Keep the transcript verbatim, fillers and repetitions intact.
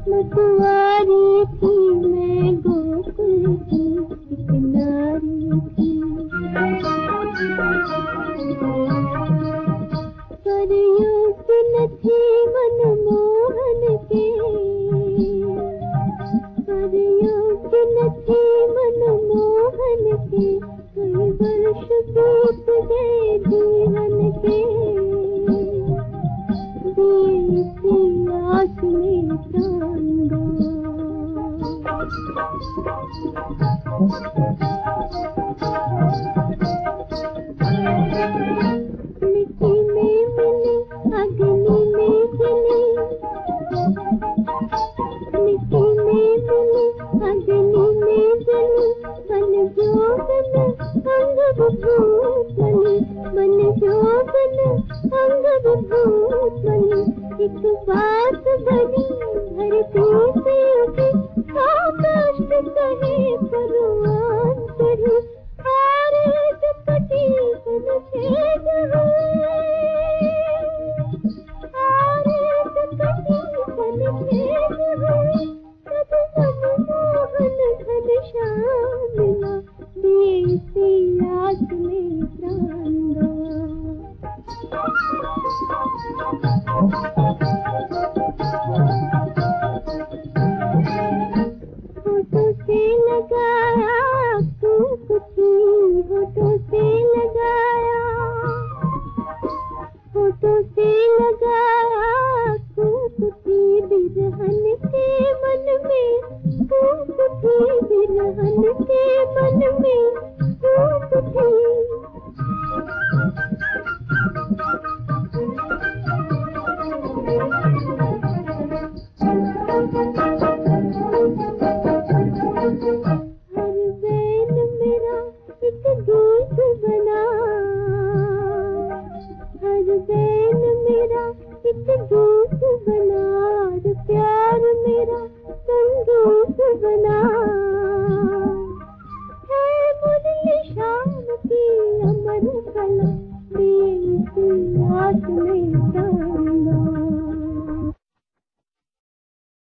मसुआरी थी मैं गोकुल की एक नारी थी। पर योग्य न थी मनमोहन के, पर योग्य न थी मनमोहन के। कई वर्ष बीत गए जीवन के, दिए थी आस में प्राण गवा। मिट्टी में मिली अग्नि में जली, मिट्टी में मिली अग्नि में जली। बन जोगन अंग विभूत बनी, बन जोगन अंग विभूत बनी। एक बात बनी धरती से उठी, आकाश कहे परवान चढ़ी। आरेज कटी छेद हुए, आरेज कटी छेद हुए। तब मनमोहन घनश्याम मिला, दिए सी आस में प्राण गवा। होठों से लगाया फूक थी, होठों से लगाया, होठों से लगाया फूक थी। बिरहन के मन में फूक थी, बिरहन के मन में फूक थी। हर बैन मेरा एक गीत बना, हर बैन मेरा एक गीत बना। और प्यार मेरा संगीत बना। है मुरली शाम की अमर कला, दिए सी आस में